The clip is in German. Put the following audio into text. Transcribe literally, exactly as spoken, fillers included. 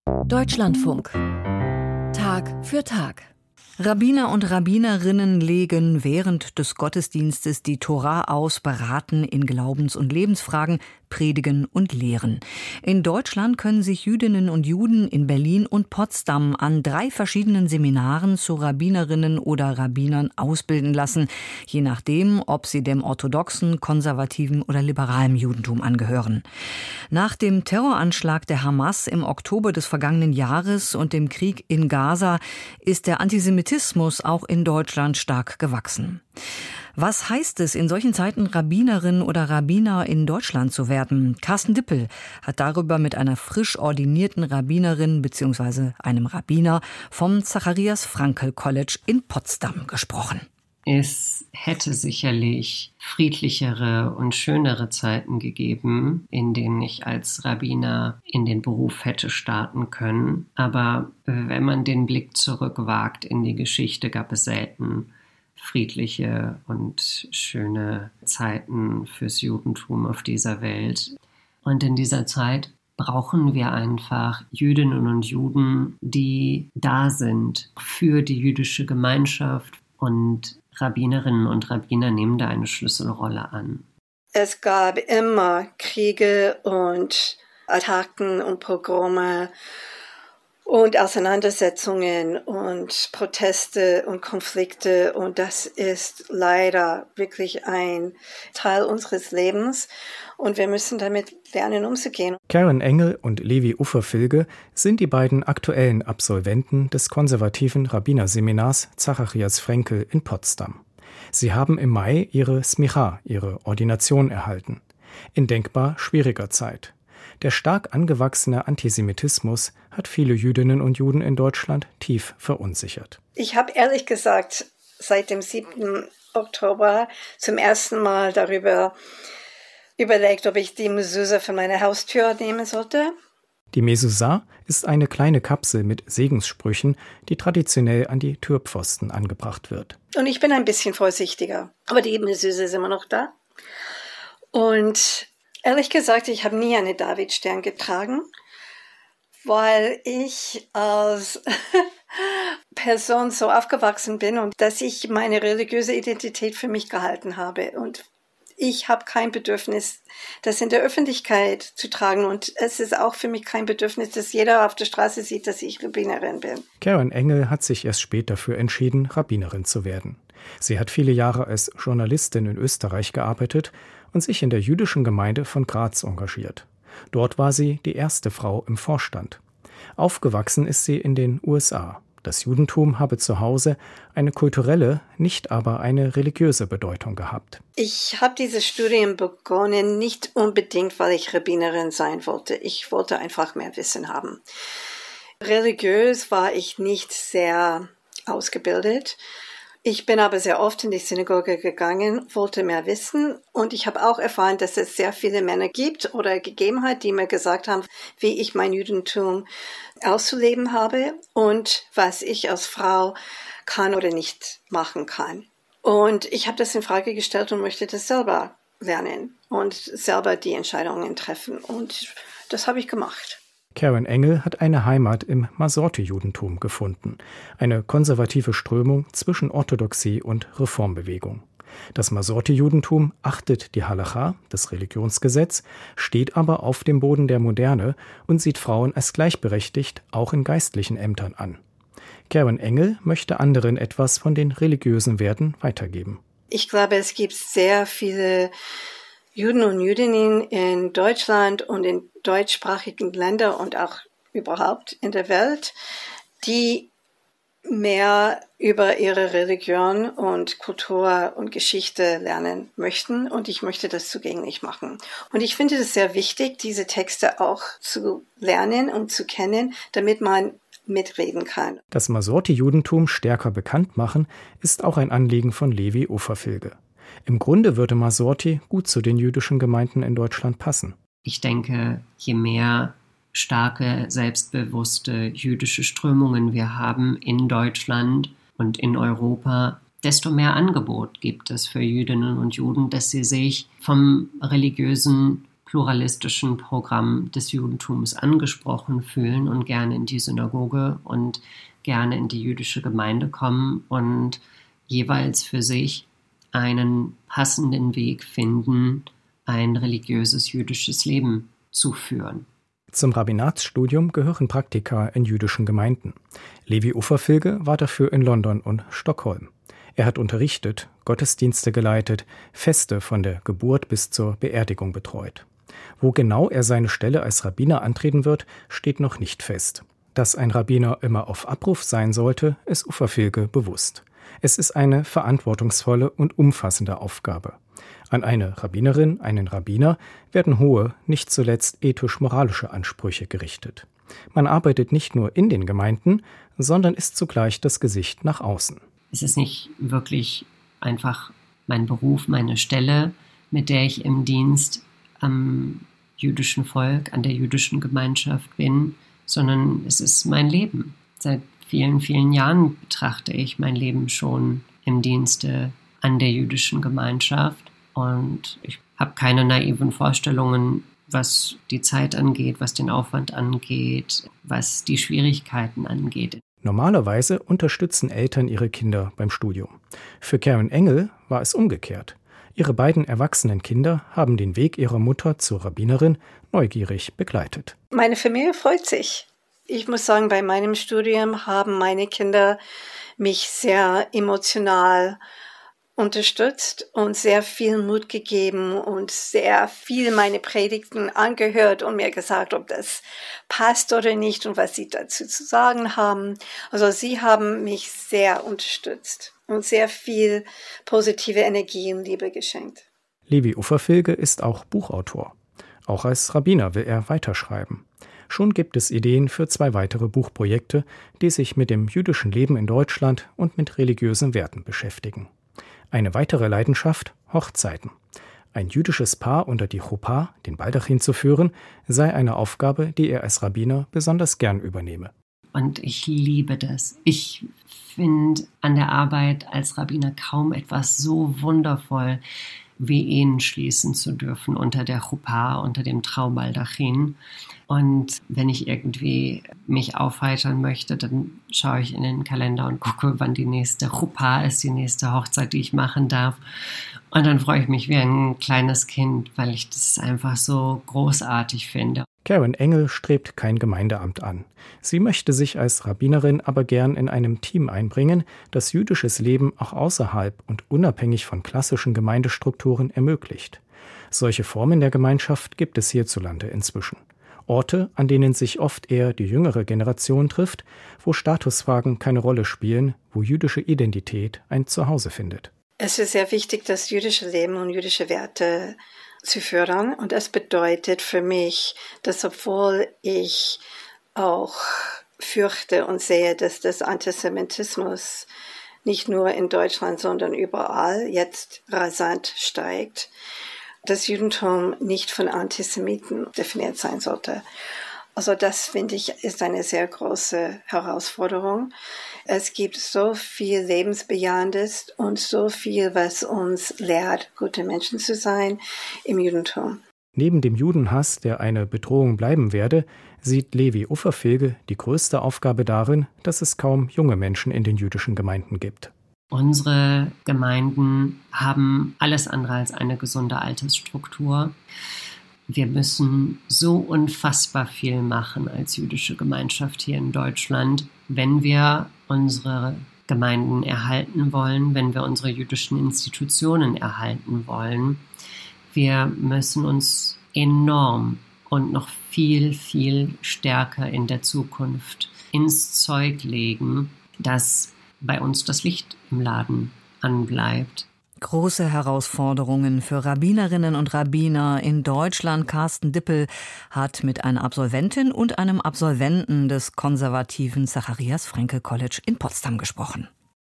Deutschlandfunk. Tag für Tag. Rabbiner und Rabbinerinnen legen während des Gottesdienstes die Tora aus, beraten in Glaubens- und Lebensfragen, predigen und lehren. In Deutschland können sich Jüdinnen und Juden in Berlin und Potsdam an drei verschiedenen Seminaren zu Rabbinerinnen oder Rabbinern ausbilden lassen, je nachdem, ob sie dem orthodoxen, konservativen oder liberalen Judentum angehören. Nach dem Terroranschlag der Hamas im Oktober des vergangenen Jahres und dem Krieg in Gaza ist der Antisemitismus auch in Deutschland stark gewachsen. Was heißt es, in solchen Zeiten Rabbinerin oder Rabbiner in Deutschland zu werden? Carsten Dippel hat darüber mit einer frisch ordinierten Rabbinerin bzw. einem Rabbiner vom Zacharias Frankl College in Potsdam gesprochen. Es hätte sicherlich friedlichere und schönere Zeiten gegeben, in denen ich als Rabbiner in den Beruf hätte starten können. Aber wenn man den Blick zurückwagt in die Geschichte, gab es selten friedliche und schöne Zeiten fürs Judentum auf dieser Welt. Und in dieser Zeit brauchen wir einfach Jüdinnen und Juden, die da sind für die jüdische Gemeinschaft, und Rabbinerinnen und Rabbiner nehmen da eine Schlüsselrolle an. Es gab immer Kriege und Attacken und Pogrome und Auseinandersetzungen und Proteste und Konflikte, und das ist leider wirklich ein Teil unseres Lebens und wir müssen damit lernen, umzugehen. Karen Engel und Levi Ufferfilge sind die beiden aktuellen Absolventen des konservativen Rabbinerseminars Zacharias Frankl in Potsdam. Sie haben im Mai ihre Smicha, ihre Ordination, erhalten. In denkbar schwieriger Zeit. Der stark angewachsene Antisemitismus hat viele Jüdinnen und Juden in Deutschland tief verunsichert. Ich habe ehrlich gesagt seit dem siebten Oktober zum ersten Mal darüber überlegt, ob ich die Mezuzah von meiner Haustür nehmen sollte. Die Mezuzah ist eine kleine Kapsel mit Segenssprüchen, die traditionell an die Türpfosten angebracht wird. Und ich bin ein bisschen vorsichtiger, aber die Mezuzah ist immer noch da. Und ehrlich gesagt, ich habe nie einen Davidstern getragen, weil ich als Person so aufgewachsen bin und dass ich meine religiöse Identität für mich gehalten habe. Und ich habe kein Bedürfnis, das in der Öffentlichkeit zu tragen. Und es ist auch für mich kein Bedürfnis, dass jeder auf der Straße sieht, dass ich Rabbinerin bin. Karen Engel hat sich erst spät dafür entschieden, Rabbinerin zu werden. Sie hat viele Jahre als Journalistin in Österreich gearbeitet und sich in der jüdischen Gemeinde von Graz engagiert. Dort war sie die erste Frau im Vorstand. Aufgewachsen ist sie in den U S A. Das Judentum habe zu Hause eine kulturelle, nicht aber eine religiöse Bedeutung gehabt. Ich habe dieses Studium begonnen, nicht unbedingt, weil ich Rabbinerin sein wollte. Ich wollte einfach mehr Wissen haben. Religiös war ich nicht sehr ausgebildet. Ich bin aber sehr oft in die Synagoge gegangen, wollte mehr wissen, und ich habe auch erfahren, dass es sehr viele Männer gibt oder gegeben hat, die mir gesagt haben, wie ich mein Judentum auszuleben habe und was ich als Frau kann oder nicht machen kann. Und ich habe das in Frage gestellt und möchte das selber lernen und selber die Entscheidungen treffen, und das habe ich gemacht. Karen Engel hat eine Heimat im Masorti-Judentum gefunden, eine konservative Strömung zwischen Orthodoxie und Reformbewegung. Das Masorti-Judentum achtet die Halacha, das Religionsgesetz, steht aber auf dem Boden der Moderne und sieht Frauen als gleichberechtigt auch in geistlichen Ämtern an. Karen Engel möchte anderen etwas von den religiösen Werten weitergeben. Ich glaube, es gibt sehr viele Juden und Jüdinnen in Deutschland und in deutschsprachigen Ländern und auch überhaupt in der Welt, die mehr über ihre Religion und Kultur und Geschichte lernen möchten, und ich möchte das zugänglich machen. Und ich finde es sehr wichtig, diese Texte auch zu lernen und zu kennen, damit man mitreden kann. Das Masorti-Judentum stärker bekannt machen, ist auch ein Anliegen von Levi Ufferfilge. Im Grunde würde Masorti gut zu den jüdischen Gemeinden in Deutschland passen. Ich denke, je mehr starke, selbstbewusste jüdische Strömungen wir haben in Deutschland und in Europa, desto mehr Angebot gibt es für Jüdinnen und Juden, dass sie sich vom religiösen pluralistischen Programm des Judentums angesprochen fühlen und gerne in die Synagoge und gerne in die jüdische Gemeinde kommen und jeweils für sich einen passenden Weg finden, ein religiöses jüdisches Leben zu führen. Zum Rabbinatsstudium gehören Praktika in jüdischen Gemeinden. Levi Ufferfilge war dafür in London und Stockholm. Er hat unterrichtet, Gottesdienste geleitet, Feste von der Geburt bis zur Beerdigung betreut. Wo genau er seine Stelle als Rabbiner antreten wird, steht noch nicht fest. Dass ein Rabbiner immer auf Abruf sein sollte, ist Ufferfilge bewusst. Es ist eine verantwortungsvolle und umfassende Aufgabe. An eine Rabbinerin, einen Rabbiner werden hohe, nicht zuletzt ethisch-moralische Ansprüche gerichtet. Man arbeitet nicht nur in den Gemeinden, sondern ist zugleich das Gesicht nach außen. Es ist nicht wirklich einfach mein Beruf, meine Stelle, mit der ich im Dienst am jüdischen Volk, an der jüdischen Gemeinschaft bin, sondern es ist mein Leben. Seit vielen, vielen Jahren betrachte ich mein Leben schon im Dienste an der jüdischen Gemeinschaft und ich habe keine naiven Vorstellungen, was die Zeit angeht, was den Aufwand angeht, was die Schwierigkeiten angeht. Normalerweise unterstützen Eltern ihre Kinder beim Studium. Für Karen Engel war es umgekehrt. Ihre beiden erwachsenen Kinder haben den Weg ihrer Mutter zur Rabbinerin neugierig begleitet. Meine Familie freut sich. Ich muss sagen, bei meinem Studium haben meine Kinder mich sehr emotional unterstützt und sehr viel Mut gegeben und sehr viel meine Predigten angehört und mir gesagt, ob das passt oder nicht und was sie dazu zu sagen haben. Also sie haben mich sehr unterstützt und sehr viel positive Energie und Liebe geschenkt. Levi Ufferfilge ist auch Buchautor. Auch als Rabbiner will er weiterschreiben. Schon gibt es Ideen für zwei weitere Buchprojekte, die sich mit dem jüdischen Leben in Deutschland und mit religiösen Werten beschäftigen. Eine weitere Leidenschaft: Hochzeiten. Ein jüdisches Paar unter die Chuppah, den Baldachin zu führen, sei eine Aufgabe, die er als Rabbiner besonders gern übernehme. Und ich liebe das. Ich finde an der Arbeit als Rabbiner kaum etwas so wundervoll, wie Ehen schließen zu dürfen unter der Chuppah, unter dem Traumbaldachin. Und wenn ich irgendwie mich aufheitern möchte, dann schaue ich in den Kalender und gucke, wann die nächste Chuppah ist, die nächste Hochzeit, die ich machen darf. Und dann freue ich mich wie ein kleines Kind, weil ich das einfach so großartig finde. Karen Engel strebt kein Gemeindeamt an. Sie möchte sich als Rabbinerin aber gern in einem Team einbringen, das jüdisches Leben auch außerhalb und unabhängig von klassischen Gemeindestrukturen ermöglicht. Solche Formen der Gemeinschaft gibt es hierzulande inzwischen. Orte, an denen sich oft eher die jüngere Generation trifft, wo Statusfragen keine Rolle spielen, wo jüdische Identität ein Zuhause findet. Es ist sehr wichtig, das jüdische Leben und jüdische Werte zu fördern. Und das bedeutet für mich, dass obwohl ich auch fürchte und sehe, dass das Antisemitismus nicht nur in Deutschland, sondern überall jetzt rasant steigt, das Judentum nicht von Antisemiten definiert sein sollte. Also das, finde ich, ist eine sehr große Herausforderung. Es gibt so viel Lebensbejahendes und so viel, was uns lehrt, gute Menschen zu sein im Judentum. Neben dem Judenhass, der eine Bedrohung bleiben werde, sieht Levi Ufferfilge die größte Aufgabe darin, dass es kaum junge Menschen in den jüdischen Gemeinden gibt. Unsere Gemeinden haben alles andere als eine gesunde Altersstruktur. Wir müssen so unfassbar viel machen als jüdische Gemeinschaft hier in Deutschland, wenn wir unsere Gemeinden erhalten wollen, wenn wir unsere jüdischen Institutionen erhalten wollen. Wir müssen uns enorm und noch viel, viel stärker in der Zukunft ins Zeug legen, dass bei uns das Licht im Laden anbleibt. Große Herausforderungen für Rabbinerinnen und Rabbiner in Deutschland. Carsten Dippel hat mit einer Absolventin und einem Absolventen des konservativen Zacharias Fraenkel College in Potsdam gesprochen.